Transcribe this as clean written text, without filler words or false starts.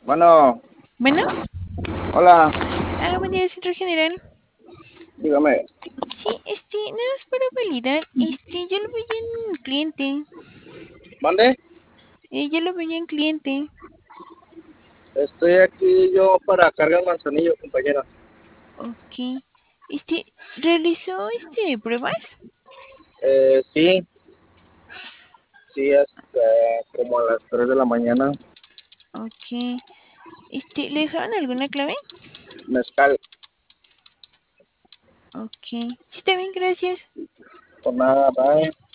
Bueno, Bueno, hola, buen día, centro general. dígame. Sí, nada más para validar, yo lo vi en cliente. ¿Mande? Yo lo vi en cliente. Estoy aquí yo para cargar manzanillo, compañera. Ok. ¿Realizó, pruebas? Sí, sí, como a las 3 de la mañana. Ok. ¿Le dejaron alguna clave? Mezcal, Ok. Sí, está bien, gracias. por nada, bye.